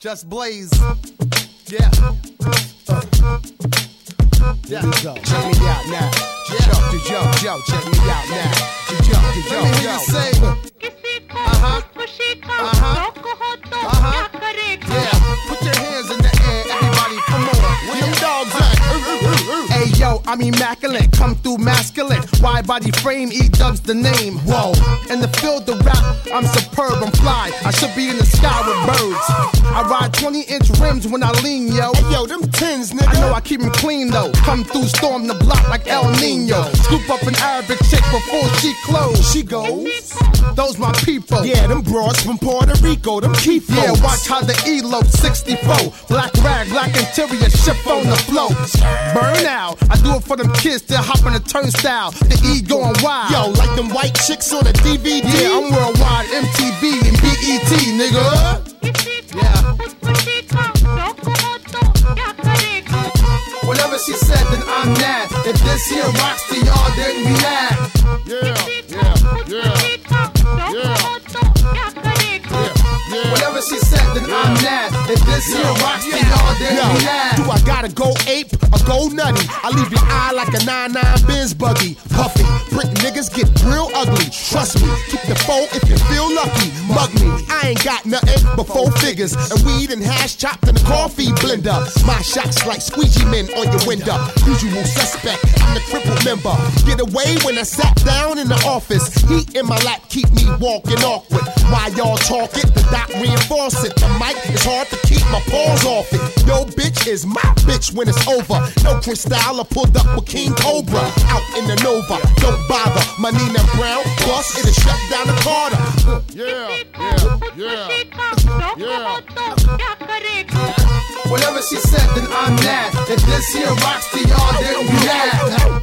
Just Blaze. Yeah. Here we go. Check me out now. Yo, check me out now. Yo. Say. Yeah. Put your hands in the air, everybody. Come on. Where them dogs at? Hey yo, I'm immaculate. Come through masculine. Wide body frame, E-Dub's the name. Whoa. In the field of rap, I'm superb. I'm fly. I should be in the sky with birds. I ride 20-inch rims when I lean, yo. Hey, yo, them tins, nigga. I know I keep them clean, though. Come through, storm the block like El Nino. Scoop up an Arabic chick before she close. She goes. Those my people. Yeah, them broads from Puerto Rico, them key folks. Yeah, watch how the elope 64. Black rag, black interior, ship on the float. Burn out. I do it for them kids that hop on the turnstile. The E going wild. Yo, like them white chicks on a DVD. Yeah, I'm worldwide, MTV and BET, nigga. Yeah. Whatever she said, then I'm mad. If this here rocks to y'all, then we mad. Whatever she said, then I'm mad. If this here rocks to y'all, then we mad. Do I gotta go ape or go nutty? I leave your eye like a 99 Benz buggy. Puffy, brick niggas get real ugly. Trust me, keep the foe if you feel lucky. Mug me, I ain't got nothing but 4 figures. And weed and hash chopped in a coffee blender. My shots like squeegee men on your window. Usual suspect, I'm the crippled member. Get away when I sat down in the office. Heat in my lap keep me walking awkward. While y'all talk it, the doc reinforce it. The mic is hard to keep my paws off it. Yo bitch is my bitch when it's over. No Cristal, I pulled up with King Cobra. Out in the Nova, don't bother. My Nina Brown, boss, it'll shut down the Carter. Whatever she said, then I'm mad. If this here rocks to y'all, then we mad.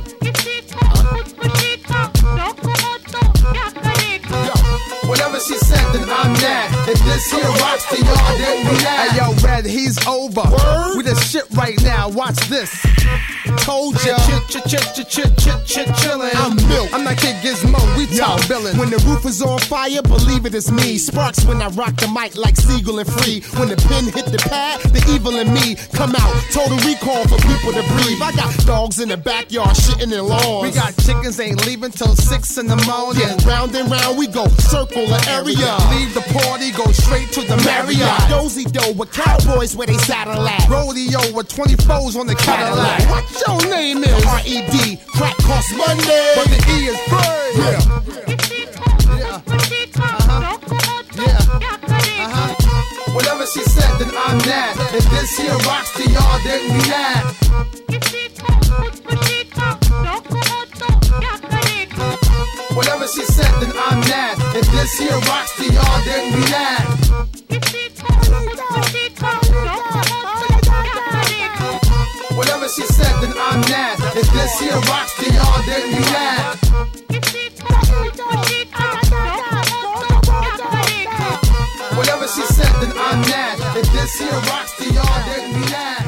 Whatever she said, then I'm mad. If this here rocks to y'all, then we mad. Hey yo, Red, he's over. Word? We the shit right now. Watch this. Told ya. Chillin'. I'm milk. I'm not Kid Gizmo. We top billin'. When the roof is on fire, believe it is me. Sparks when I rock the mic like Siegel and Free. When the pen hit the pad, the evil in me come out. Total recall for people to breathe. I got dogs in the backyard shitting in lawns. We got chickens ain't leaving till 6 in the morning. Yeah, round and round we go, circle the area. Leave the party, go straight to the Marriott. Dozy dough with cowboys where they saddle at. Rodeo with 24s on the Cadillac. What your name is? R.E.D. Crack costs Monday. But the E is free. Whatever she said, then I'm mad. If this here rocks to y'all, then we mad. Whatever she said, then I'm mad. If this here rocks to y'all, then we mad. Whatever she said, then I'm mad. If this here rocks to y'all, then we mad. Whatever she said, then I'm mad. If this here rocks to y'all, then we mad.